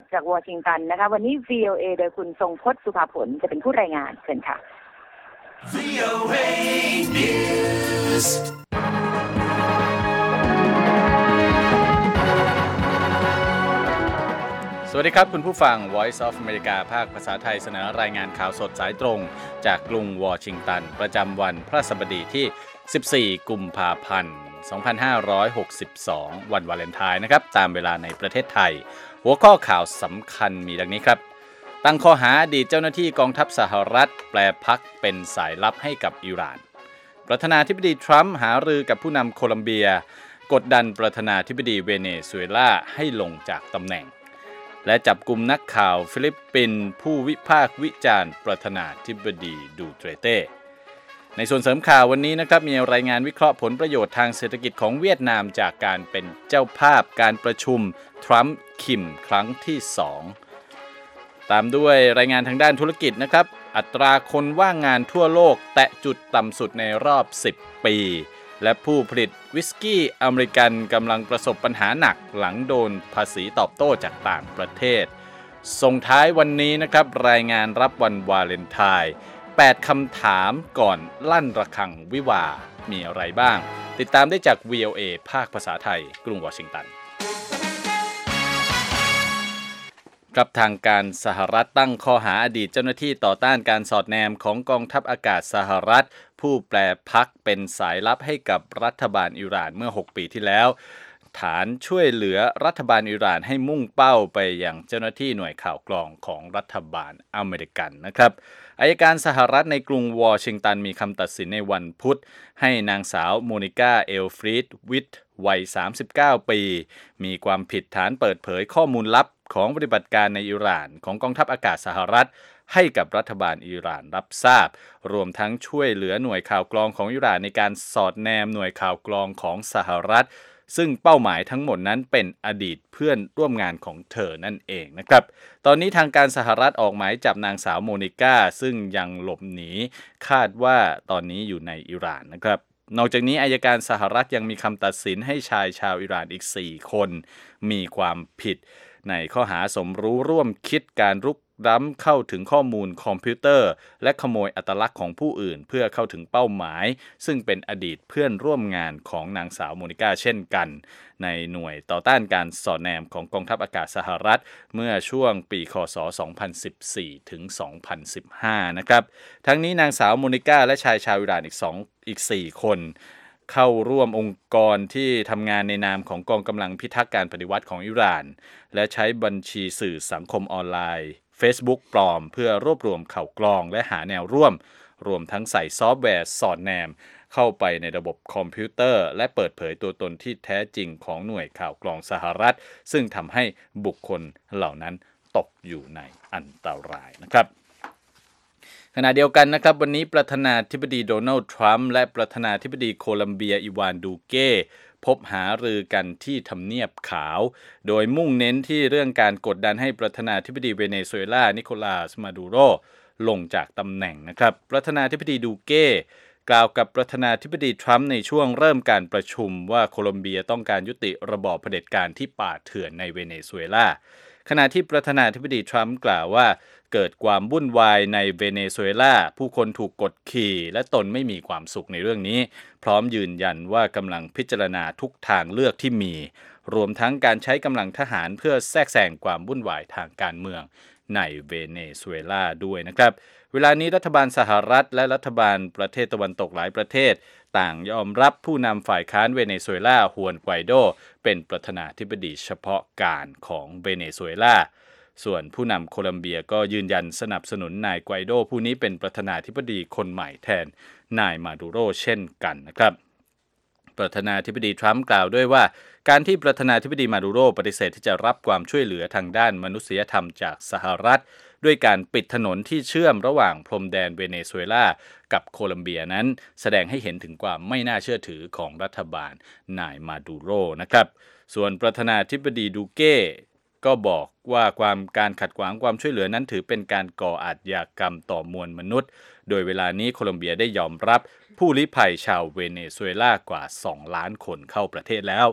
จากวอชิงตันนะคะวันนี้ VOA โดยคุณทรงพจน์สุภาผลจะเป็นผู้รายงานเชิญค่ะ VOA News สวัสดีครับคุณผู้ฟัง Voice of America ภาคภาษาไทยเสนอรายงานข่าวสดสายตรงจากกรุงวอชิงตันประจำวันพฤหัสบดีที่14กุมภาพันธ์2562วันวาเลนไทน์นะครับตามเวลาในประเทศไทยหัวข้อข่าวสำคัญมีดังนี้ครับตั้งข้อหาอดีตเจ้าหน้าที่กองทัพสหรัฐแปลพรรคเป็นสายลับให้กับอิหร่านประธานาธิบดีทรัมป์หารือกับผู้นำโคลัมเบียกดดันประธานาธิบดีเวเนซุเอลาให้ลงจากตำแหน่งและจับกุมนักข่าวฟิลิปปินส์ผู้วิพากษ์วิจารณ์ประธานาธิบดีดูเตเต้ในส่วนเสริมข่าววันนี้นะครับมีรายงานวิเคราะห์ผลประโยชน์ทางเศรษฐกิจของเวียดนามจากการเป็นเจ้าภาพการประชุมทรัมป์คิมครั้งที่2ตามด้วยรายงานทางด้านธุรกิจนะครับอัตราคนว่างงานทั่วโลกแตะจุดต่ำสุดในรอบ10ปีและผู้ผลิตวิสกี้อเมริกันกำลังประสบปัญหาหนักหลังโดนภาษีตอบโต้จากต่างประเทศส่งท้ายวันนี้นะครับรายงานรับวันวาเลนไทน์8คำถามก่อนลั่นระฆังวิวาห์มีอะไรบ้างติดตามได้จาก VOA ภาคภาษาไทยกรุงวอชิงตันกับทางการสหรัฐตั้งข้อหาอดีตเจ้าหน้าที่ต่อต้านการสอดแนมของกองทัพอากาศสหรัฐผู้แปลพรรคเป็นสายลับให้กับรัฐบาลอิหร่านเมื่อ6ปีที่แล้วฐานช่วยเหลือรัฐบาลอิหร่านให้มุ่งเป้าไปยังเจ้าหน้าที่หน่วยข่าวกรองของรัฐบาลอเมริกันนะครับอัยการสหรัฐในกรุงวอชิงตันมีคำตัดสินในวันพุธให้นางสาวโมนิกาเอลฟรีดวิทวัย39ปีมีความผิดฐานเปิดเผยข้อมูลลับของปฏิบัติการในอิหร่านของกองทัพอากาศสหรัฐให้กับรัฐบาลอิหร่านรับทราบรวมทั้งช่วยเหลือหน่วยข่าวกรองของอิหร่านในการสอดแนมหน่วยข่าวกรองของสหรัฐซึ่งเป้าหมายทั้งหมดนั้นเป็นอดีตเพื่อนร่วมงานของเธอนั่นเองนะครับตอนนี้ทางการสหรัฐออกหมายจับนางสาวโมนิกาซึ่งยังหลบหนีคาดว่าตอนนี้อยู่ในอิหร่านนะครับนอกจากนี้อัยการสหรัฐยังมีคำตัดสินให้ชายชาวอิหร่านอีก4คนมีความผิดในข้อหาสมรู้ร่วมคิดการรุกล้ำเข้าถึงข้อมูลคอมพิวเตอร์และขโมยอัตลักษณ์ของผู้อื่นเพื่อเข้าถึงเป้าหมายซึ่งเป็นอดีตเพื่อนร่วมงานของนางสาวโมนิกาเช่นกันในหน่วยต่อต้านการสอดแนมของกองทัพอากาศสหรัฐเมื่อช่วงปีคศ2014ถึง2015นะครับทั้งนี้นางสาวโมนิกาและชายชาวอิหร่านอีก4คนเข้าร่วมองค์กรที่ทำงานในนามของกองกำลังพิทักษ์การปฏิวัติของอิหร่านและใช้บัญชีสื่อสังคมออนไลน์ Facebook ปลอมเพื่อรวบรวมข่าวกรองและหาแนวร่วมรวมทั้งใส่ซอฟต์แวร์สอดแนมเข้าไปในระบบคอมพิวเตอร์และเปิดเผยตัวตนที่แท้จริงของหน่วยข่าวกรองสหรัฐซึ่งทำให้บุคคลเหล่านั้นตกอยู่ในอันตรายนะครับขณะเดียวกันนะครับวันนี้ประธานาธิบดีโดนัลด์ทรัมป์และประธานาธิบดีโคลัมเบียอีวานดูเก้พบหารือกันที่ทำเนียบขาวโดยมุ่งเน้นที่เรื่องการกดดันให้ประธานาธิบดีเวเนซุเอลานิโคลัสมาดูโรลงจากตำแหน่งนะครับประธานาธิบดีดูเก้กล่าวกับประธานาธิบดีทรัมป์ในช่วงเริ่มการประชุมว่าโคลอมเบียต้องการยุติระบอบเผด็จการที่ป่าเถื่อนในเวเนซุเอลาขณะที่ประธานาธิบดีทรัมป์กล่าวว่าเกิดความวุ่นวายในเวเนซุเอลาผู้คนถูกกดขี่และตนไม่มีความสุขในเรื่องนี้พร้อมยืนยันว่ากำลังพิจารณาทุกทางเลือกที่มีรวมทั้งการใช้กำลังทหารเพื่อแทรกแซงความวุ่นวายทางการเมืองในเวเนซุเอลาด้วยนะครับเวลานี้รัฐบาลสหรัฐและรัฐบาลประเทศตะวันตกหลายประเทศต่างยอมรับผู้นำฝ่ายค้านเวเนซุเอลาฮวนไกวโดเป็นประธานาธิบดีเฉพาะการของเวเนซุเอลาส่วนผู้นำโคลัมเบียก็ยืนยันสนับสนุนนายไกวโดผู้นี้เป็นประธานาธิบดีคนใหม่แทนนายมาดูโรเช่นกันนะครับประธานาธิบดีทรัมป์กล่าวด้วยว่าการที่ประธานาธิบดีมาดูโรปฏิเสธที่จะรับความช่วยเหลือทางด้านมนุษยธรรมจากสหรัฐด้วยการปิดถนนที่เชื่อมระหว่างพรมแดนเวเนซุเอลากับโคลัมเบียนั้นแสดงให้เห็นถึงความไม่น่าเชื่อถือของรัฐบาลนายมาดูโรนะครับส่วนประธานาธิบดีดูเก้ก็บอกว่าการขัดขวางความช่วยเหลือนั้นถือเป็นการก่ออาชญากรรมต่อมวลมนุษย์ โดยเวลานี้โคลอมเบียได้ยอมรับผู้ลี้ภัยชาวเวเนซุเอลากว่า2 ล้านคนเข้าประเทศแล้ว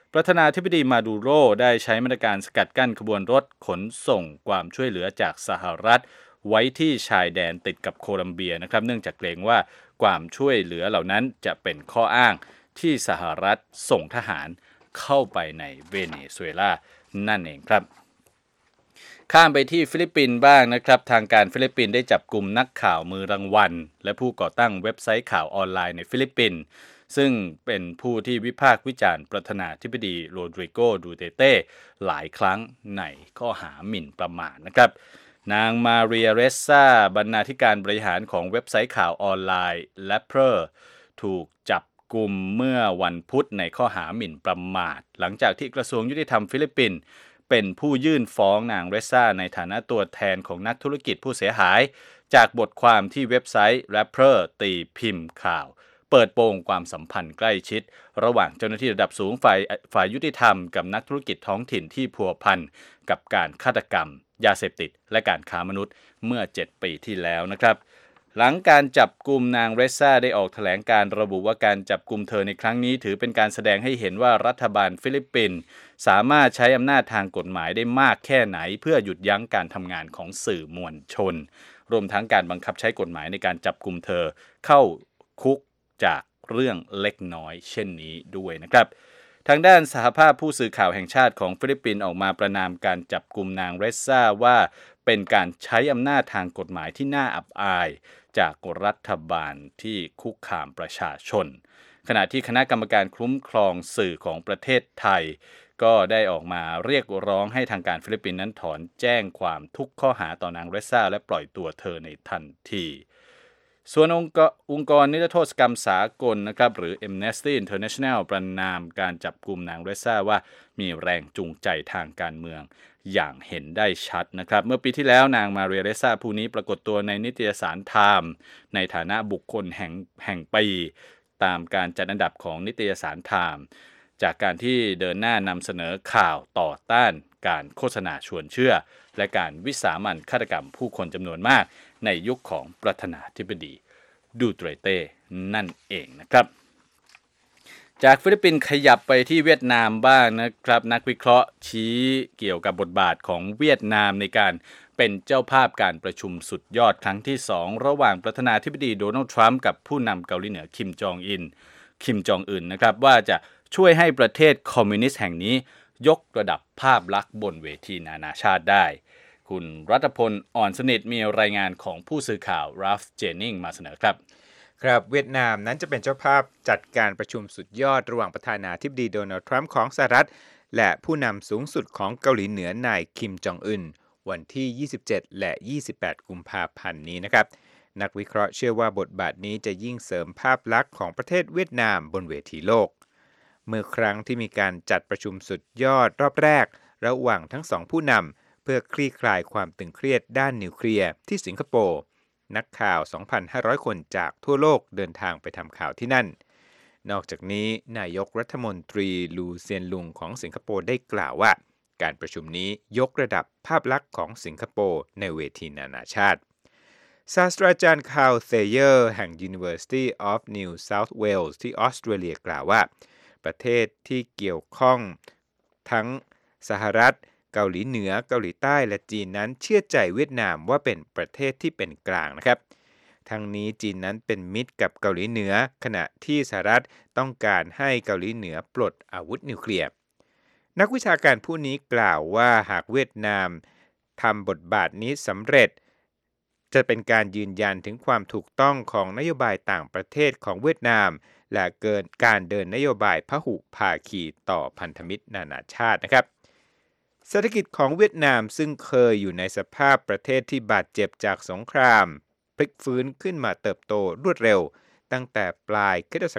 ประธานาธิบดีมาดูโรได้ใช้มาตรการสกัดกั้นขบวนรถขนส่งความช่วยเหลือจากสหรัฐไว้ที่ชายแดนติดกับโคลัมเบียนะครับเนื่องจากเกรงว่าความช่วยเหลือเหล่านั้นจะเป็นข้ออ้างที่สหรัฐส่งทหารเข้าไปในเวเนซุเอลานั่นเองครับข้ามไปที่ฟิลิปปินส์บ้างนะครับทางการฟิลิปปินส์ได้จับกลุ่มนักข่าวมือรางวัลและผู้ก่อตั้งเว็บไซต์ข่าวออนไลน์ในฟิลิปปินส์ซึ่งเป็นผู้ที่วิพากษ์วิจารณ์ประธานาธิบดีโรดริโก ดูเตเต้หลายครั้งในข้อหาหมิ่นประมาทนะครับนางมาเรียเรซซาบรรณาธิการบริหารของเว็บไซต์ข่าวออนไลน์ Lapper ถูกจับกลุ่มเมื่อวันพุธในข้อหาหมิ่นประมาทหลังจากที่กระทรวงยุติธรรมฟิลิปปินส์เป็นผู้ยื่นฟ้องนางเรซซ่าในฐานะตัวแทนของนักธุรกิจผู้เสียหายจากบทความที่เว็บไซต์ Rapper ตีพิมพ์ข่าวเปิดโปงความสัมพันธ์ใกล้ชิดระหว่างเจ้าหน้าที่ระดับสูงฝ่ายยุติธรรมกับนักธุรกิจท้องถิ่นที่พัวพันกับการฆาตกรรมยาเสพติดและการค้ามนุษย์เมื่อ7 ปีที่แล้วนะครับหลังการจับกุมนางเรซซ่าได้ออกแถลงการระบุว่าการจับกุมเธอในครั้งนี้ถือเป็นการแสดงให้เห็นว่ารัฐบาลฟิลิปปินส์สามารถใช้อำนาจทางกฎหมายได้มากแค่ไหนเพื่อหยุดยั้งการทำงานของสื่อมวลชนรวมทั้งการบังคับใช้กฎหมายในการจับกุมเธอเข้าคุกจากเรื่องเล็กน้อยเช่นนี้ด้วยนะครับทางด้านสหภาพผู้สื่อข่าวแห่งชาติของฟิลิปปินส์ออกมาประนามการจับกุมนางเรซซ่าว่าเป็นการใช้อำนาจทางกฎหมายที่น่าอับอายจากรัฐบาลที่คุกคามประชาชนขณะที่คณะกรรมการคุ้มครองสื่อของประเทศไทยก็ได้ออกมาเรียกร้องให้ทางการฟิลิปปินส์นั้นถอนแจ้งความทุกข้อหาต่อนางเรซซ่าและปล่อยตัวเธอในทันทีส่วนองค์กรนิรโทษกรรมสากลนะครับหรือ Amnesty International ประณามการจับกุมนางเรซซ่าว่ามีแรงจูงใจทางการเมืองอย่างเห็นได้ชัดนะครับเมื่อปีที่แล้วนางมาเรียเรซซ่าผู้นี้ปรากฏตัวในนิตยสารไทม์ในฐานะบุคคลแห่งปีตามการจัดอันดับของนิตยสารไทม์จากการที่เดินหน้านำเสนอข่าวต่อต้านการโฆษณาชวนเชื่อและการวิสามัญฆาตกรรมผู้คนจำนวนมากในยุคของประธานาธิบดีดูเตเต้นั่นเองนะครับจากฟิลิปปินส์ขยับไปที่เวียดนามบ้างนะครับนักวิเคราะห์ชี้เกี่ยวกับบทบาทของเวียดนามในการเป็นเจ้าภาพการประชุมสุดยอดครั้งที่2ระหว่างประธานาธิบดีโดนัลด์ทรัมป์กับผู้นำเกาหลีเหนือคิมจองอึนนะครับว่าจะช่วยให้ประเทศคอมมิวนิสต์แห่งนี้ยกระดับภาพลักษณ์บนเวทีนานาชาติได้คุณรัตพลอ่อนสนิทมีรายงานของผู้สื่อข่าวราฟเจนนิงมาเสนอครับครับเวียดนามนั้นจะเป็นเจ้าภาพจัดการประชุมสุดยอดระหว่างประธานาธิบดีโดนัลด์ทรัมป์ของสหรัฐและผู้นำสูงสุดของเกาหลีเหนือนายคิมจองอึนวันที่27และ28กุมภาพันธ์นี้นะครับนักวิเคราะห์เชื่อว่าบทบาทนี้จะยิ่งเสริมภาพลักษณ์ของประเทศเวียดนามบนเวทีโลกเมื่อครั้งที่มีการจัดประชุมสุดยอดรอบแรกระหว่างทั้งสองผู้นำเพื่อคลี่คลายความตึงเครียดด้านนิวเคลียร์ที่สิงคโปร์นักข่าว 2,500 คนจากทั่วโลกเดินทางไปทำข่าวที่นั่นนอกจากนี้นายกรัฐมนตรีลูเซียนลุงของสิงคโปร์ได้กล่าวว่าการประชุมนี้ยกระดับภาพลักษณ์ของสิงคโปร์ในเวทีนานาชาติศาสตราจารย์คาร์ล เซเยอร์แห่ง University of New South Wales ที่ออสเตรเลียกล่าวว่าประเทศที่เกี่ยวข้องทั้งสหรัฐเกาหลีเหนือเกาหลีใต้และจีนนั้นเชื่อใจเวียดนามว่าเป็นประเทศที่เป็นกลางนะครับทั้งนี้จีนนั้นเป็นมิตรกับเกาหลีเหนือขณะที่สหรัฐต้องการให้เกาหลีเหนือปลดอาวุธนิวเคลียร์นักวิชาการผู้นี้กล่าวว่าหากเวียดนามทำบทบาทนี้สำเร็จจะเป็นการยืนยันถึงความถูกต้องของนโยบายต่างประเทศของเวียดนามและการเดินนโยบายพหุภาคีต่อพันธมิตรนานาชาตินะครับเศรษฐกิจของเวียดนามซึ่งเคยอยู่ในสภาพประเทศที่บาดเจ็บจากสงครามพลิกฟื้นขึ้นมาเติบโตรวดเร็วตั้งแต่ปลายค.ศ.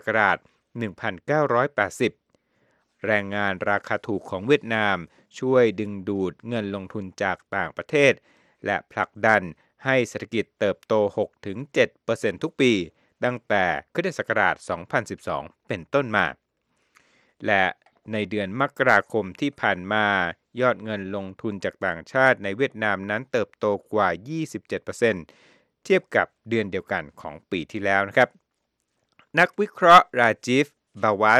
1980 แรงงานราคาถูกของเวียดนามช่วยดึงดูดเงินลงทุนจากต่างประเทศและผลักดันให้เศรษฐกิจเติบโต 6-7% ทุกปีตั้งแต่ค.ศ. 2012 เป็นต้นมาและในเดือนมกราคมที่ผ่านมายอดเงินลงทุนจากต่างชาติในเวียดนามนั้นเติบโตกว่า 27% เทียบกับเดือนเดียวกันของปีที่แล้วนะครับนักวิเคราะห์ราจิฟ บาวัส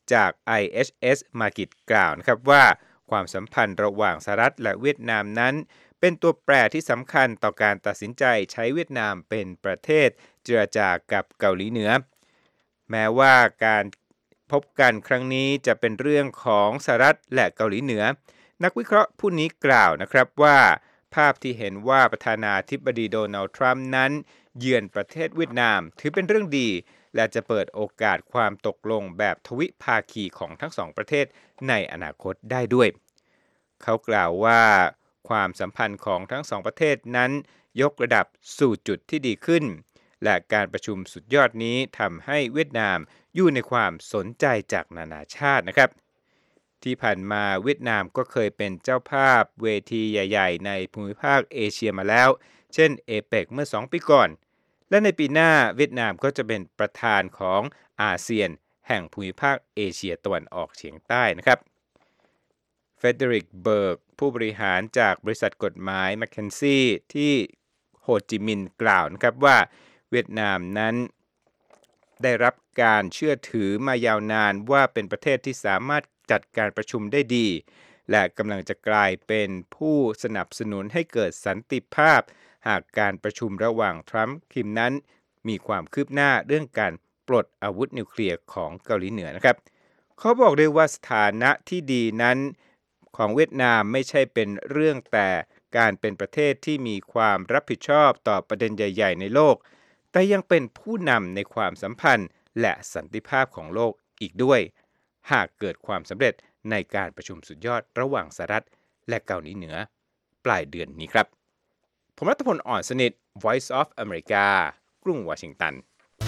จาก IHS Markit กล่าวนะครับว่าความสัมพันธ์ระหว่างสหรัฐและเวียดนามนั้นเป็นตัวแปรที่สำคัญต่อการตัดสินใจใช้เวียดนามเป็นประเทศเจรจากับเกาหลีเหนือแม้ว่าการพบกันครั้งนี้จะเป็นเรื่องของสหรัฐและเกาหลีเหนือนักวิเคราะห์ผู้นี้กล่าวนะครับว่าภาพที่เห็นว่าประธานาธิบดีโดนัลด์ทรัมป์นั้นเยือนประเทศเวียดนามถือเป็นเรื่องดีและจะเปิดโอกาสความตกลงแบบทวิภาคีของทั้งสองประเทศในอนาคตได้ด้วยเขากล่าวว่าความสัมพันธ์ของทั้งสองประเทศนั้นยกระดับสู่จุดที่ดีขึ้นและการประชุมสุดยอดนี้ทำให้เวียดนามอยู่ในความสนใจจากนานาชาตินะครับที่ผ่านมาเวียดนามก็เคยเป็นเจ้าภาพเวทีใหญ่ๆในภูมิภาคเอเชียมาแล้วเช่นเอเปกเมื่อ2 ปีก่อนและในปีหน้าเวียดนามก็จะเป็นประธานของอาเซียนแห่งภูมิภาคเอเชียตะวันออกเฉียงใต้นะครับเฟเดริกเบิร์กผู้บริหารจากบริษัทกฎหมายแมคเคนซี่ที่โฮจิมินห์กล่าวนะครับว่าเวียดนามนั้นได้รับการเชื่อถือมายาวนานว่าเป็นประเทศที่สามารถจัดการประชุมได้ดีและกำลังจะกลายเป็นผู้สนับสนุนให้เกิดสันติภาพหากการประชุมระหว่างทรัมป์คิมนั้นมีความคืบหน้าเรื่องการปลดอาวุธนิวเคลียร์ของเกาหลีเหนือนะครับเขาบอกด้วยว่าสถานะที่ดีนั้นของเวียดนามไม่ใช่เป็นเรื่องแต่การเป็นประเทศที่มีความรับผิดชอบต่อประเด็นใหญ่ๆในโลกแต่ยังเป็นผู้นำในความสัมพันธ์และสันติภาพของโลกอีกด้วยหากเกิดความสำเร็จในการประชุมสุดยอดระหว่างสหรัฐและเกาหลีเหนือปลายเดือนนี้ครับผมรัตพล อ่อนสนิท Voice of America กรุงวอชิงตัน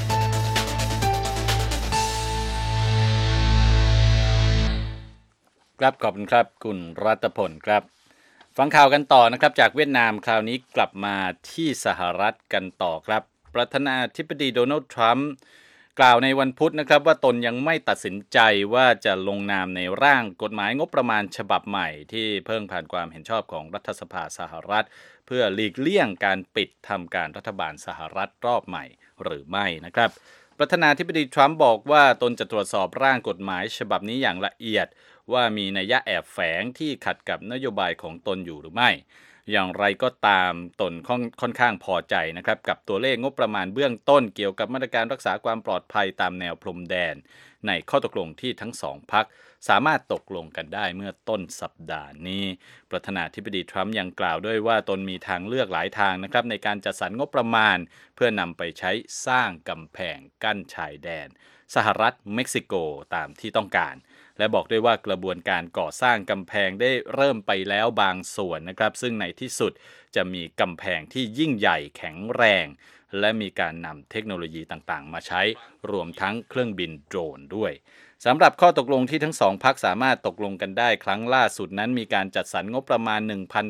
ครับขอบคุณครับคุณรัตพลครับฟังข่าวกันต่อนะครับจากเวียดนามคราวนี้กลับมาที่สหรัฐกันต่อครับประธานาธิบดีโดนัลด์ทรัมป์กล่าวในวันพุธนะครับว่าตนยังไม่ตัดสินใจว่าจะลงนามในร่างกฎหมายงบประมาณฉบับใหม่ที่เพิ่งผ่านความเห็นชอบของรัฐสภาสหรัฐเพื่อหลีกเลี่ยงการปิดทำการรัฐบาลสหรัฐรอบใหม่หรือไม่นะครับประธานาธิบดีทรัมป์บอกว่าตนจะตรวจสอบร่างกฎหมายฉบับนี้อย่างละเอียดว่ามีนัยยะแอบแฝงที่ขัดกับนโยบายของตนอยู่หรือไม่อย่างไรก็ตามตนค่อนข้างพอใจนะครับกับตัวเลขงบประมาณเบื้องต้นเกี่ยวกับมาตรการรักษาความปลอดภัยตามแนวพรมแดนในข้อตกลงที่ทั้งสองพรรคสามารถตกลงกันได้เมื่อต้นสัปดาห์นี้ประธานาธิบดีทรัมป์ยังกล่าวด้วยว่าตนมีทางเลือกหลายทางนะครับในการจัดสรรงบประมาณเพื่อนำไปใช้สร้างกำแพงกั้นชายแดนสหรัฐเม็กซิโกตามที่ต้องการและบอกด้วยว่ากระบวนการก่อสร้างกำแพงได้เริ่มไปแล้วบางส่วนนะครับซึ่งในที่สุดจะมีกำแพงที่ยิ่งใหญ่แข็งแรงและมีการนำเทคโนโลยีต่างๆมาใช้รวมทั้งเครื่องบินโดรนด้วยสำหรับข้อตกลงที่ทั้งสองพรรคสามารถตกลงกันได้ครั้งล่าสุดนั้นมีการจัดสรรงบประมาณ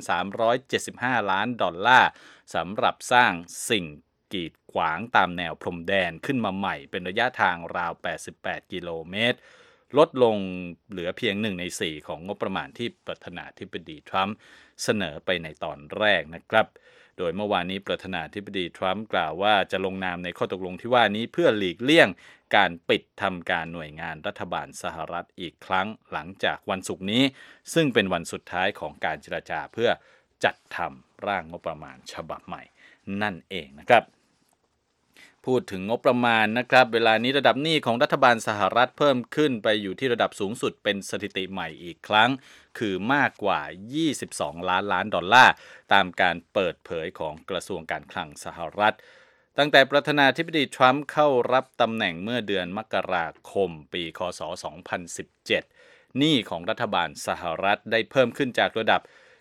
1,375 ล้านดอลลาร์สำหรับสร้างสิ่งกีดขวางตามแนวพรมแดนขึ้นมาใหม่เป็นระยะทางราว88กิโลเมตรลดลงเหลือเพียง1 ใน 4ของงบประมาณที่ประธานาธิบดีทรัมป์เสนอไปในตอนแรกนะครับโดยเมื่อวานนี้ประธานาธิบดีทรัมป์กล่าวว่าจะลงนามในข้อตกลงที่ว่านี้เพื่อหลีกเลี่ยงการปิดทำการหน่วยงานรัฐบาลสหรัฐอีกครั้งหลังจากวันศุกร์นี้ซึ่งเป็นวันสุดท้ายของการเจรจาเพื่อจัดทำร่างงบประมาณฉบับใหม่นั่นเองนะครับพูดถึงงบประมาณนะครับเวลานี้ระดับหนี้ของรัฐบาลสหรัฐเพิ่มขึ้นไปอยู่ที่ระดับสูงสุดเป็นสถิติใหม่อีกครั้งคือมากกว่า22ล้านดอลลาร์ตามการเปิดเผยของกระทรวงการคลังสหรัฐตั้งแต่ประธานาธิบดีทรัมป์เข้ารับตำแหน่งเมื่อเดือนมกราคมปีคศ2017หนี้ของรัฐบาลสหรัฐได้เพิ่มขึ้นจากระดับ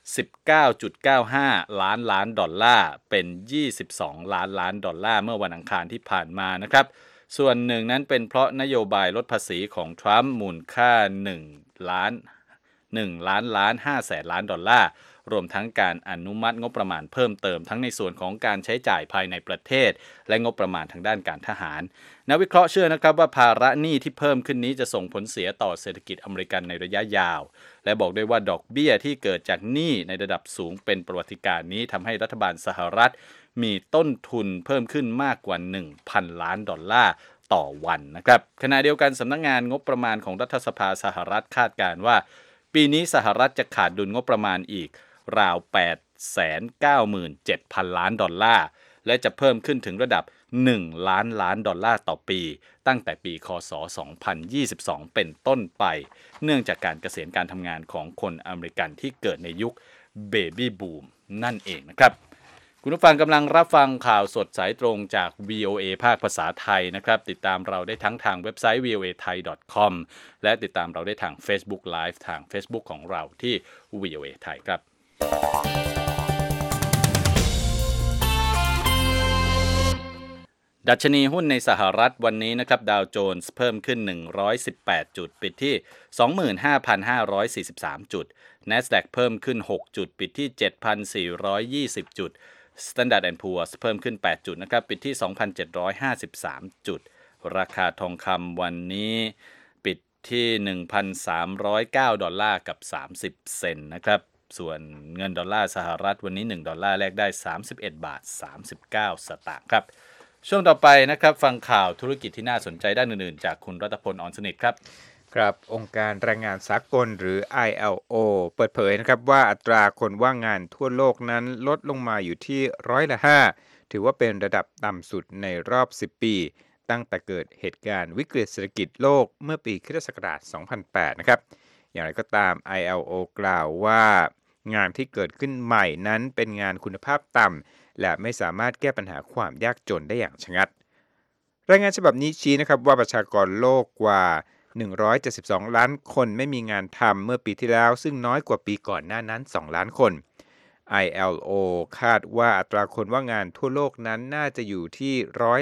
19.95 ล้านดอลลาร์เป็น22ล้านดอลลาร์เมื่อวันอังคารที่ผ่านมานะครับส่วนหนึ่งนั้นเป็นเพราะนโยบายลดภาษีของทรัมป์มูลค่า1 ล้าน5แสนล้านดอลลาร์รวมทั้งการอนุมัติงบประมาณเพิ่มเติมทั้งในส่วนของการใช้จ่ายภายในประเทศและงบประมาณทางด้านการทหารนักวิเคราะห์เชื่อนะครับว่าภาระหนี้ที่เพิ่มขึ้นนี้จะส่งผลเสียต่อเศรษฐกิจอเมริกันในระยะยาวและบอกด้วยว่าดอกเบี้ยที่เกิดจากหนี้ในระดับสูงเป็นประวัติการณ์นี้ทำให้รัฐบาลสหรัฐมีต้นทุนเพิ่มขึ้นมากกว่า 1,000 ล้านดอลลาร์ต่อวันนะครับขณะเดียวกันสำนักงานงบประมาณของรัฐสภาสหรัฐคาดการณ์ว่าปีนี้สหรัฐจะขาดดุลงบประมาณอีกราว 897,000 ล้านดอลลาร์และจะเพิ่มขึ้นถึงระดับ1 ล้านล้านดอลลาร์ต่อปีตั้งแต่ปีคศ 2022 เป็นต้นไปเนื่องจากการเกษียณการทำงานของคนอเมริกันที่เกิดในยุคเบบี้บูมนั่นเองนะครับคุณผู้ฟังกำลังรับฟังข่าวสดสายตรงจาก VOA ภาคภาษาไทยนะครับติดตามเราได้ทั้งทางเว็บไซต์ voathai.com และติดตามเราได้ทาง Facebook Live ทาง Facebook ของเราที่ VOA ไทยครับดัชนีหุ้นในสหรัฐวันนี้นะครับดาวโจนส์เพิ่มขึ้น118จุดปิดที่ 25,543 จุด NASDAQ เพิ่มขึ้น6จุดปิดที่ 7,420 จุด Standard & Poor's เพิ่มขึ้น8จุดนะครับปิดที่ 2,753 จุดราคาทองคำวันนี้ปิดที่ 1,309 ดอลลาร์กับ30 เซนต์นะครับส่วนเงินดอลลาร์สหรัฐวันนี้1ดอลลาร์แลกได้31บาท39สตางค์ครับช่วงต่อไปนะครับฟังข่าวธุรกิจที่น่าสนใจด้านอื่นๆจากคุณรัตพล อ่อนสนิทครับครับองค์การแรงงานสากลหรือ ILO เปิดเผยนะครับว่าอัตราคนว่างงานทั่วโลกนั้นลดลงมาอยู่ที่5%ถือว่าเป็นระดับต่ำสุดในรอบ10ปีตั้งแต่เกิดเหตุการณ์วิกฤตเศรษฐกิจโลกเมื่อปีค.ศ. 2008นะครับอย่างไรก็ตาม ILO กล่าวว่างานที่เกิดขึ้นใหม่นั้นเป็นงานคุณภาพต่ำและไม่สามารถแก้ปัญหาความยากจนได้อย่างชะงัดรายงานฉบับนี้ชี้นะครับว่าประชากรโลกกว่า172ล้านคนไม่มีงานทำเมื่อปีที่แล้วซึ่งน้อยกว่าปีก่อนหน้านั้น2ล้านคน ILO คาดว่าอัตราคนว่างงานทั่วโลกนั้นน่าจะอยู่ที่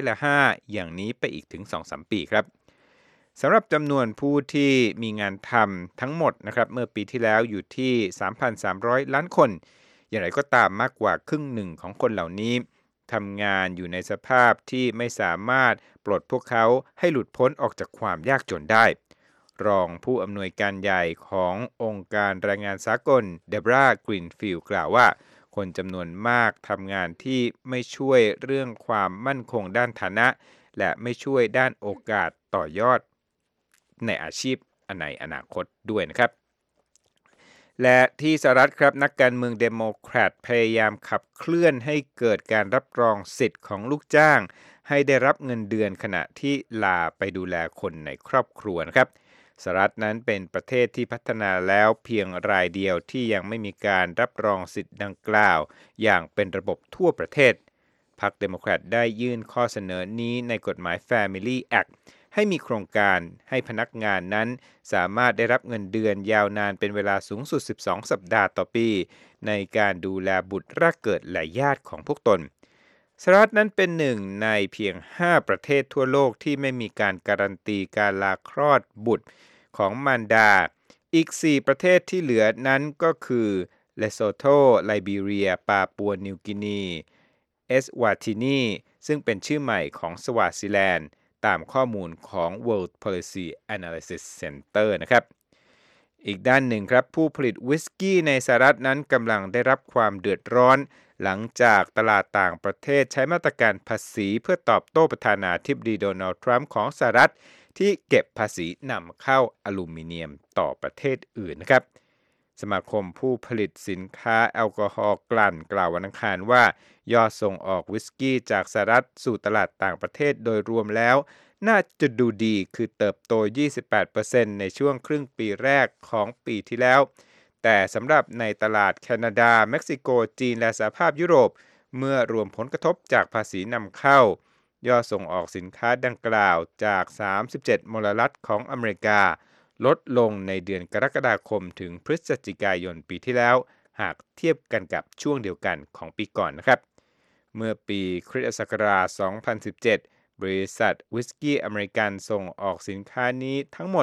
5%อย่างนี้ไปอีกถึง 2-3 ปีครับสำหรับจำนวนผู้ที่มีงานทำทั้งหมดนะครับเมื่อปีที่แล้วอยู่ที่ 3,300 ล้านคนอย่างไรก็ตามมากกว่าครึ่งหนึ่งของคนเหล่านี้ทำงานอยู่ในสภาพที่ไม่สามารถปลดพวกเขาให้หลุดพ้นออกจากความยากจนได้รองผู้อำนวยการใหญ่ขององค์การแรงงานสากลเดบรากรีนฟิลด์กล่าวว่าคนจำนวนมากทำงานที่ไม่ช่วยเรื่องความมั่นคงด้านฐานะและไม่ช่วยด้านโอกาสต่อยอดในอาชีพในอนาคตด้วยนะครับและที่สหรัฐครับนักการเมืองเดโมแครตพยายามขับเคลื่อนให้เกิดการรับรองสิทธิ์ของลูกจ้างให้ได้รับเงินเดือนขณะที่ลาไปดูแลคนในครอบครัวนะครับสหรัฐนั้นเป็นประเทศที่พัฒนาแล้วเพียงรายเดียวที่ยังไม่มีการรับรองสิทธิ์ดังกล่าวอย่างเป็นระบบทั่วประเทศพรรคเดโมแครตได้ยื่นข้อเสนอนี้ในกฎหมาย Family Act ให้มีโครงการให้พนักงานนั้นสามารถได้รับเงินเดือนยาวนานเป็นเวลาสูงสุด12สัปดาห์ต่อปีในการดูแลบุตรแรกเกิดและญาติของพวกตนสหรัฐนั้นเป็นหนึ่งในเพียง5ประเทศทั่วโลกที่ไม่มีการการันตีการลาคลอดบุตรของมารดาอีก4ประเทศที่เหลือนั้นก็คือเลโซโธไลบีเรียปาปัวนิวกินีเอสวาตินีซึ่งเป็นชื่อใหม่ของสวาซิแลนด์ตามข้อมูลของ World Policy Analysis Center นะครับอีกด้านหนึ่งครับผู้ผลิตวิสกี้ในสหรัฐนั้นกำลังได้รับความเดือดร้อนหลังจากตลาดต่างประเทศใช้มาตรการภาษีเพื่อตอบโต้ประธานาธิบดีโดนัลด์ทรัมป์ของสหรัฐที่เก็บภาษีนำเข้าอลูมิเนียมต่อประเทศอื่นนะครับสมาคมผู้ผลิตสินค้าแอลกอฮอล์กลั่นกล่าววันอังคารว่ายอดส่งออกวิสกี้จากสหรัฐสู่ตลาดต่างประเทศโดยรวมแล้วน่าจะดูดีคือเติบโต 28% ในช่วงครึ่งปีแรกของปีที่แล้วแต่สำหรับในตลาดแคนาดาเม็กซิโกจีนและสหภาพยุโรปเมื่อรวมผลกระทบจากภาษีนำเข้ายอดส่งออกสินค้าดังกล่าวจาก37มลรัฐของอเมริกาลดลงในเดือนกรกฎาคมถึงพฤศจิกายนปีที่แล้วหากเทียบกันกับช่วงเดียวกันของปีก่อนนะครับเมื่อปีคริสตศักราช 2017 บริษัทวิสกี้อเมริกันส่งออกสินค้านี้ทั้งหมด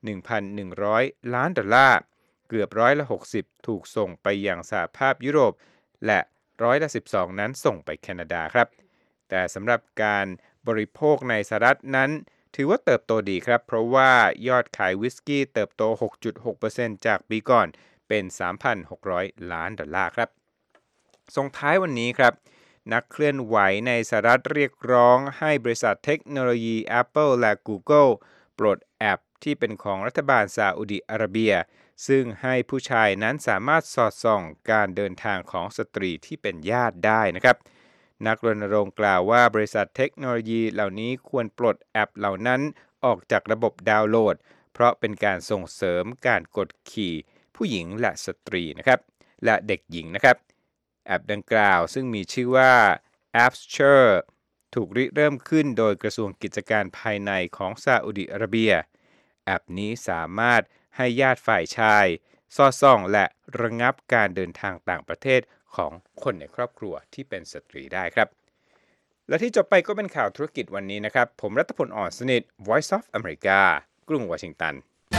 1,100 ล้านดอลลาร์เกือบ60%ถูกส่งไปยังสหภาพยุโรปและ12%นั้นส่งไปแคนาดาครับแต่สำหรับการบริโภคในสหรัฐนั้นถือว่าเติบโตดีครับเพราะว่ายอดขายวิสกี้เติบโต 6.6% จากปีก่อนเป็น 3,600 ล้านดอลลาร์ครับส่งท้ายวันนี้ครับนักเคลื่อนไหวในสหรัฐเรียกร้องให้บริษัทเทคโนโลยี Apple และ Google ปลดแอปที่เป็นของรัฐบาลซาอุดิอาระเบียซึ่งให้ผู้ชายนั้นสามารถสอดส่องการเดินทางของสตรีที่เป็นญาติได้นะครับนักรณรงค์กล่าวว่าบริษัทเทคโนโลยีเหล่านี้ควรปลดแอปเหล่านั้นออกจากระบบดาวน์โหลดเพราะเป็นการส่งเสริมการกดขี่ผู้หญิงและสตรีนะครับและเด็กหญิงนะครับแอปดังกล่าวซึ่งมีชื่อว่า Appture ถูกริเริ่มขึ้นโดยกระทรวงกิจการภายในของซาอุดิอาระเบียแอปนี้สามารถให้ญาติฝ่ายชายสอดส่องและระงับการเดินทางต่างประเทศของคนในครอบครัวที่เป็นสตรีได้ครับและที่จบไปก็เป็นข่าวธุรกิจวันนี้นะครับผมรัตพล อ่อนสนิท Voice of America กรุงวอชิงตัน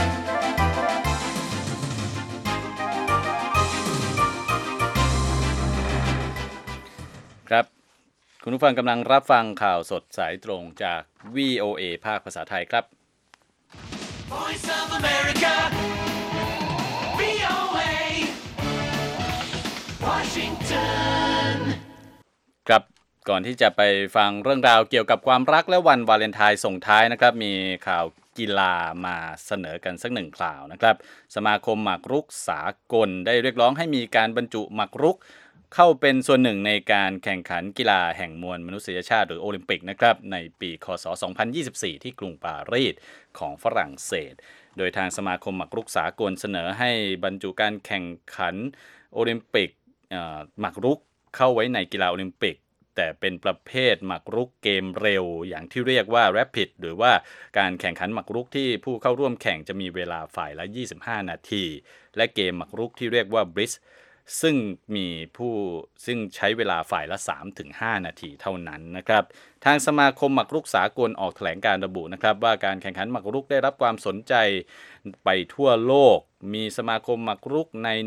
ครับคุณผู้ฟังกำลังรับฟังข่าวสดสายตรงจาก VOA ภาคภาษาไทยครับ Voice of America, VOA, Washington. ครับก่อนที่จะไปฟังเรื่องราวเกี่ยวกับความรักและวันวาเลนไทน์ส่งท้ายนะครับมีข่าวกีฬามาเสนอกันสักหนึ่งข่าวนะครับสมาคมหมากรุกสากลได้เรียกร้องให้มีการบรรจุหมากรุกเข้าเป็นส่วนหนึ่งในการแข่งขันกีฬาแห่งมวลมนุษยชาติหรือโอลิมปิกนะครับในปีคศ 2024 ที่กรุงปารีสของฝรั่งเศสโดยทางสมาคมหมากรุกสากลเสนอให้บรรจุการแข่งขันโอลิมปิกหมากรุกเข้าไว้ในกีฬาโอลิมปิกแต่เป็นประเภทหมากรุกเกมเร็วอย่างที่เรียกว่า Rapid หรือว่าการแข่งขันหมากรุกที่ผู้เข้าร่วมแข่งจะมีเวลาฝ่ายละ25 นาทีและเกมหมากรุกที่เรียกว่า Blitzซึ่งใช้เวลาฝ่ายละ 3-5 นาทีเท่านั้นนะครับทางสมาคมหมากรุกสากลออกแถลงการระบุนะครับว่าการแข่งขันหมากรุกได้รับความสนใจไปทั่วโลกมีสมาคมหมากรุกใน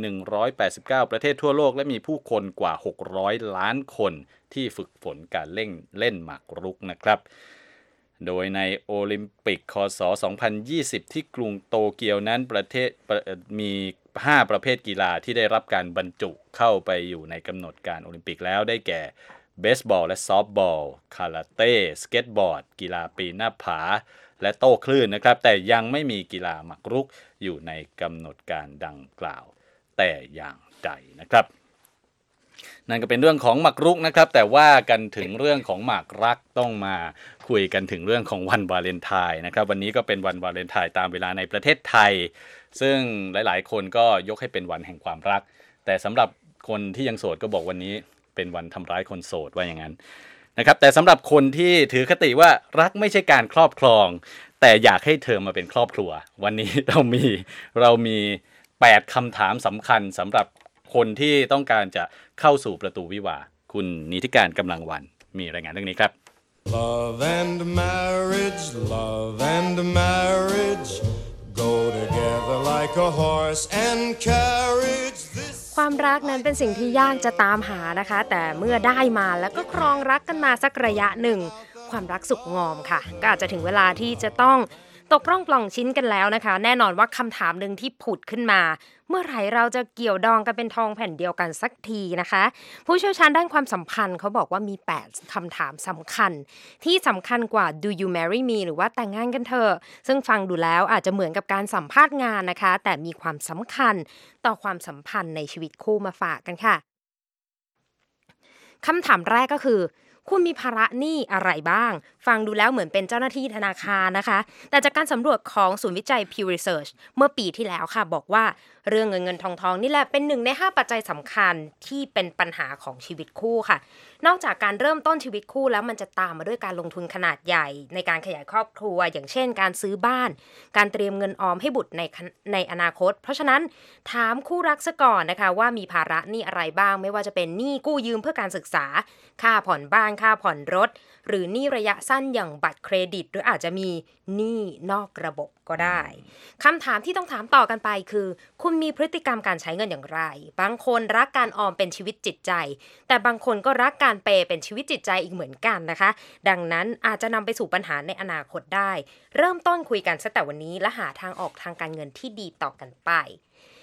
189ประเทศทั่วโลกและมีผู้คนกว่า600ล้านคนที่ฝึกฝนการเล่นหมากรุกนะครับโดยในโอลิมปิกคศ 2020 ที่กรุงโตเกียวนั้นมี5ประเภทกีฬาที่ได้รับการบรรจุเข้าไปอยู่ในกำหนดการโอลิมปิกแล้วได้แก่เบสบอลและซอฟต์บอลคาราเต้สเก็ตบอร์ดกีฬาปีนหน้าผาและโต้คลื่นนะครับแต่ยังไม่มีกีฬาหมากรุกอยู่ในกำหนดการดังกล่าวแต่อย่างใดนะครับนั่นก็เป็นเรื่องของหมากรุกนะครับแต่ว่ากันถึงเรื่องของหมากรักต้องมาคุยกันถึงเรื่องของวันวาเลนไทน์นะครับวันนี้ก็เป็นวันวาเลนไทน์ตามเวลาในประเทศไทยซึ่งหลายๆคนก็ยกให้เป็นวันแห่งความรักแต่สำหรับคนที่ยังโสดก็บอกวันนี้เป็นวันทำร้ายคนโสดว่าอย่างนั้นนะครับแต่สำหรับคนที่ถือคติว่ารักไม่ใช่การครอบครองแต่อยากให้เธอมาเป็นครอบครัววันนี้เรามี8คำถามสำคัญสำหรับคนที่ต้องการจะเข้าสู่ประตูวิวาห์คุณนิติการกำลังวันมีรายงานเรื่องนี้ครับ Love and marriage, love and marriage go together like a horse and carriage. ความรักนั้นเป็นสิ่งที่ยากจะตามหานะคะแต่เมื่อได้มาแล้วก็ครองรักกันมาสักระยะหนึ่งความรักสุขงอมค่ะก็อาจจะถึงเวลาที่จะต้องตกร่องปล่องชิ้นกันแล้วนะคะแน่นอนว่าคำถามนึงที่ผุดขึ้นมาเมื่อไหร่เราจะเกี่ยวดองกันเป็นทองแผ่นเดียวกันสักทีนะคะผู้เชี่ยวชาญด้านความสัมพันธ์เขาบอกว่ามี8คำถามสำคัญที่สำคัญกว่า Do you marry me หรือว่าแต่งงานกันเถอะซึ่งฟังดูแล้วอาจจะเหมือนกับการสัมภาษณ์งานนะคะแต่มีความสำคัญต่อความสัมพันธ์ในชีวิตคู่มาฝากกันค่ะคำถามแรกก็คือคุณมีภาระหนี้อะไรบ้างฟังดูแล้วเหมือนเป็นเจ้าหน้าที่ธนาคารนะคะแต่จากการสำรวจของศูนย์วิจัย Pew Research เมื่อปีที่แล้วค่ะบอกว่าเรื่องเงินทองนี่แหละเป็น1ใน5ปัจจัยสำคัญที่เป็นปัญหาของชีวิตคู่ค่ะนอกจากการเริ่มต้นชีวิตคู่แล้วมันจะตามมาด้วยการลงทุนขนาดใหญ่ในการขยายครอบครัวอย่างเช่นการซื้อบ้านการเตรียมเงินออมให้บุตรในอนาคตเพราะฉะนั้นถามคู่รักซะก่อนนะคะว่ามีภาระหนี้อะไรบ้างไม่ว่าจะเป็นหนี้กู้ยืมเพื่อการศึกษาค่าผ่อนบ้านค่าผ่อนรถหรือหนี้ระยะสั้นอย่างบัตรเครดิตหรืออาจจะมีหนี้นอกระบบก็ได้คำถามที่ต้องถามต่อกันไปคือคุณมีพฤติกรรมการใช้เงินอย่างไรบางคนรักการออมเป็นชีวิตจิตใจแต่บางคนก็รักการเปย์เป็นชีวิตจิตใจอีกเหมือนกันนะคะดังนั้นอาจจะนำไปสู่ปัญหาในอนาคตได้เริ่มต้นคุยกันซะแต่วันนี้และหาทางออกทางการเงินที่ดีต่อกันไป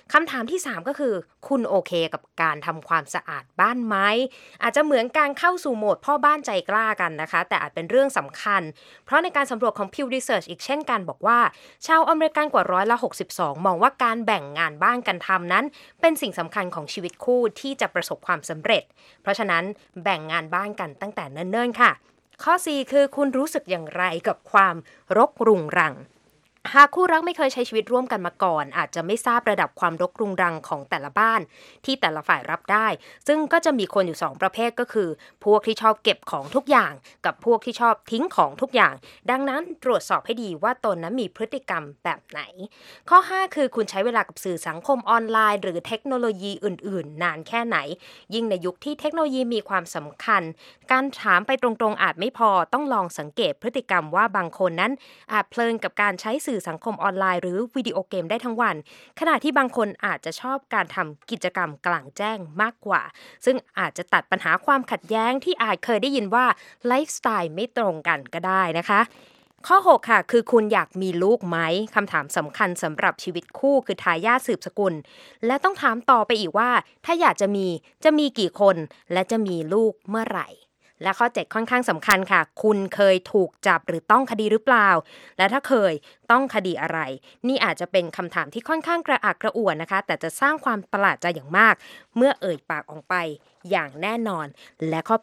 คำถามที่3ก็คือคุณโอเคกับการทำความสะอาดบ้านไหมอาจจะเหมือนการเข้าสู่โหมดพ่อบ้านใจกล้ากันนะคะแต่อาจเป็นเรื่องสำคัญเพราะในการสำรวจของ Pew Research อีกเช่นกันบอกว่าชาวอเมริกันกว่า62%มองว่าการแบ่งงานบ้านกันทำนั้นเป็นสิ่งสำคัญของชีวิตคู่ที่จะประสบความสำเร็จเพราะฉะนั้นแบ่งงานบ้านกันตั้งแต่เนิ่นๆค่ะข้อ4คือคุณรู้สึกอย่างไรกับความรกรุงรังหากคู่รักไม่เคยใช้ชีวิตร่วมกันมาก่อนอาจจะไม่ทราบระดับความรกรุงรังของแต่ละบ้านที่แต่ละฝ่ายรับได้ซึ่งก็จะมีคนอยู่2ประเภทก็คือพวกที่ชอบเก็บของทุกอย่างกับพวกที่ชอบทิ้งของทุกอย่างดังนั้นตรวจสอบให้ดีว่าตนนั้นมีพฤติกรรมแบบไหนข้อ5คือคุณใช้เวลากับสื่อสังคมออนไลน์หรือเทคโนโลยีอื่นๆนานแค่ไหนยิ่งในยุคที่เทคโนโลยีมีความสำคัญการถามไปตรงๆอาจไม่พอต้องลองสังเกตพฤติกรรมว่าบางคนนั้นอาจเพลินกับการใช้สื่อสังคมออนไลน์หรือวิดีโอเกมได้ทั้งวันขณะที่บางคนอาจจะชอบการทำกิจกรรมกลางแจ้งมากกว่าซึ่งอาจจะตัดปัญหาความขัดแย้งที่อาจเคยได้ยินว่าไลฟ์สไตล์ไม่ตรงกันก็ได้นะคะข้อ6ค่ะคือคุณอยากมีลูกไหมคำถามสำคัญสำหรับชีวิตคู่คือทายาทสืบสกุลและต้องถามต่อไปอีกว่าถ้าอยากจะมีกี่คนและจะมีลูกเมื่อไหร่และข้อ7ค่อนข้างสำคัญค่ะคุณเคยถูกจับหรือต้องคดีหรือเปล่าและถ้าเคยต้องคดีอะไรนี่อาจจะเป็นคำถามที่ค่อนข้างกระอักกระอ่วนนะคะแต่จะสร้างความประหลาดใจอย่างมากเมื่อเอ่ยปากออกไปอย่างแน่นอนและข้อ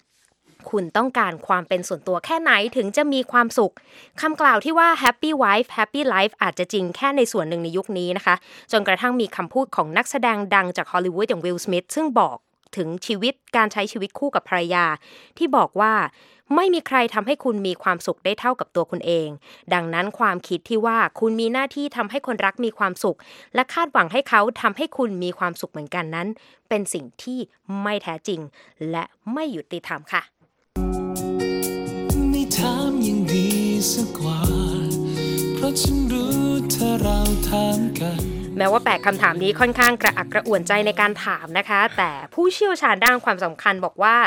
8คุณต้องการความเป็นส่วนตัวแค่ไหนถึงจะมีความสุขคำกล่าวที่ว่า happy wife happy life อาจจะจริงแค่ในส่วนหนึ่งในยุคนี้นะคะจนกระทั่งมีคำพูดของนักแสดงดังจากฮอลลีวูดอย่างวิล สมิธซึ่งบอกถึงชีวิตการใช้ชีวิตคู่กับภรรยาที่บอกว่าไม่มีใครทำให้คุณมีความสุขได้เท่ากับตัวคุณเองดังนั้นความคิดที่ว่าคุณมีหน้าที่ทำให้คนรักมีความสุขและคาดหวังให้เขาทำให้คุณมีความสุขเหมือนกันนั้นเป็นสิ่งที่ไม่แท้จริงและไม่ยุติธรรมค่ะไม่ถามยังดีสักกว่าเพราะฉันรู้ถ้าเราถามกันแม้ว่า8คำถามนี้ค่อนข้างกระอักกระอ่วนใจในการถามนะคะแต่ผู้เชี่ยวชาญด้านความสัมพันธ์บอกว่า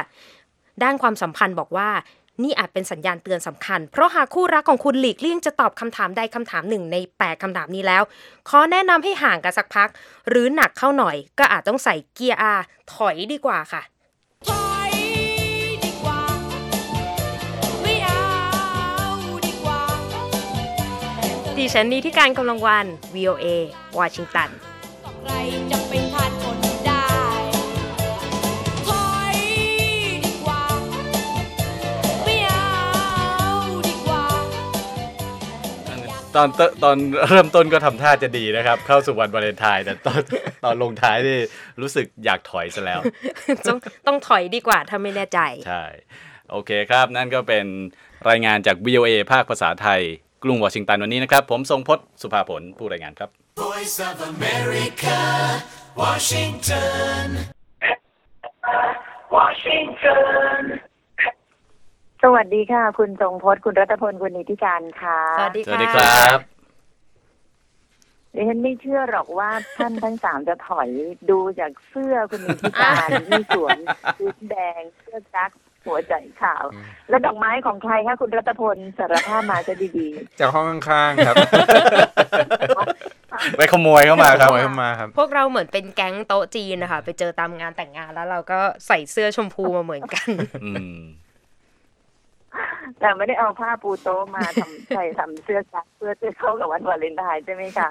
นี่อาจเป็นสัญญาณเตือนสำคัญเพราะหากคู่รักของคุณหลีกเลี่ยงจะตอบคำถามใดคำถามหนึ่งใน8คำถามนี้แล้วขอแนะนำให้ห่างกันสักพักหรือหนักเข้าหน่อยก็อาจต้องใส่เกียร์ R ถอยดีกว่าค่ะดิฉันนี้ที่การกำลังวัน VOA วอชิงตันใครจะเป็นทาสคนได้ถอยดีกว่าไม่เอาดีกว่าตอนเริ่มต้นก็ทำท่าจะดีนะครับเข้าสู่วันวาเลนไทน์แต่ตอนลงท้ายนี่รู้สึกอยากถอยซะแล้วต้องถอยดีกว่าถ้าไม่แน่ใจใช่โอเคครับนั่นก็เป็นรายงานจาก VOA ภาคภาษาไทยกรุงวอชิงตันวันนี้นะครับผมทรงพจน์สุภาผลผู้รายงานครับ Voice of America Washington สวัสดีค่ะคุณทรงพจน์คุณรัตพลคุณนิติการค่ะสวัสดีครับดิฉันไม่เชื่อหรอกว่าท่านทั้ง3จะถอยดูจากเสื้อคุณนิติการมีสวมชุดแดงเสื้อกั๊กหัวใจขาวแล้วดอกไม้ของใครคะคุณรัตพลสารภาพมาจะดีๆจากห้องข้างๆครับไปขโมยเข้ามาครับพวกเราเหมือนเป็นแก๊งโต๊ะจีนนะคะไปเจอตามงานแต่งงานแล้วเราก็ใส่เสื้อชมพูมาเหมือนกันแต่ไม่ได้เอาผ้าปูโต๊ะมาทำเสื้อกั๊กเพื่อจะเข้ากับวันวาเลนไทน์ใช่ไหมคะ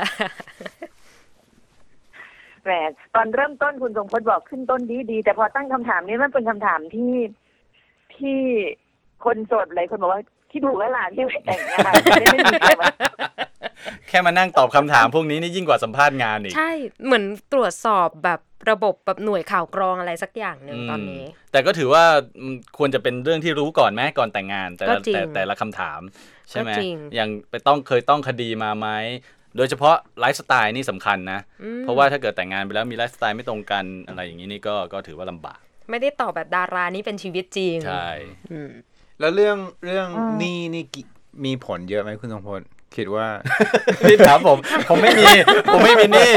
แหมตอนเริ่มต้นคุณทรงพจน์บอกขึ้นต้นดีแต่พอตั้งคำถามนี้มันเป็นคำถามที่คนโสดหลายคนบอกว่าที่ถูกแล้วล่ะที่ไม่แต่งงานไม่มีใครมาแค่มานั่งตอบคำถามพวกนี้นี่ยิ่งกว่าสัมภาษณ์งานอีกใช่เหมือนตรวจสอบแบบระบบแบบหน่วยข่าวกรองอะไรสักอย่างนึงตอนนี้แต่ก็ถือว่าควรจะเป็นเรื่องที่รู้ก่อนไหมก่อนแต่งงานแต่ละคำถามใช่ไหมอย่างเคยต้องคดีมาไหมโดยเฉพาะไลฟ์สไตล์นี่สำคัญนะเพราะว่าถ้าเกิดแต่งงานไปแล้วมีไลฟ์สไตล์ไม่ตรงกันอะไรอย่างนี้นี่ก็ถือว่าลำบากไม่ได้ตอบแบบดารานี่เป็นชีวิตจริงใช่แล้วเรื่องนี่มีผลเยอะไหมคุณทรงพลคิดว่านี่ถามผมไม่มีนี่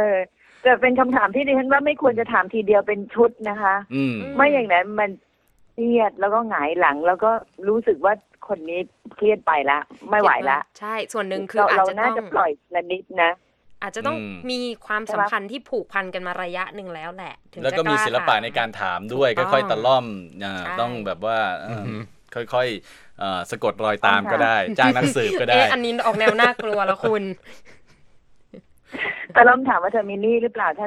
จะเป็นคำถามที่ดิฉันว่าไม่ควรจะถามทีเดียวเป็นชุดนะคะไม่อย่างนั้นเครียดแล้วก็หงายหลังแล้วก็รู้สึกว่าคนนี้เครียดไปละไม่ไหวละใช่ส่วนหนึ่งคืออาจจะต้องเราน่าจะปล่อยละนิดนะอาจจะต้องมีความสัมพันธ์ที่ผูกพันกันมาระยะหนึ่งแล้วแหละถึงจะแล้วก็มีศิลปะในการถามด้วยค่อยๆตะล่อมต้องแบบว่าค่อยๆสะกดรอยตามก็ได้จ้างนักสืบก็ได้อันนี้ออกแนวน่ากลัวแล้วคุณแต่เราถามว่าเธอมีหนี้หรือเปล่า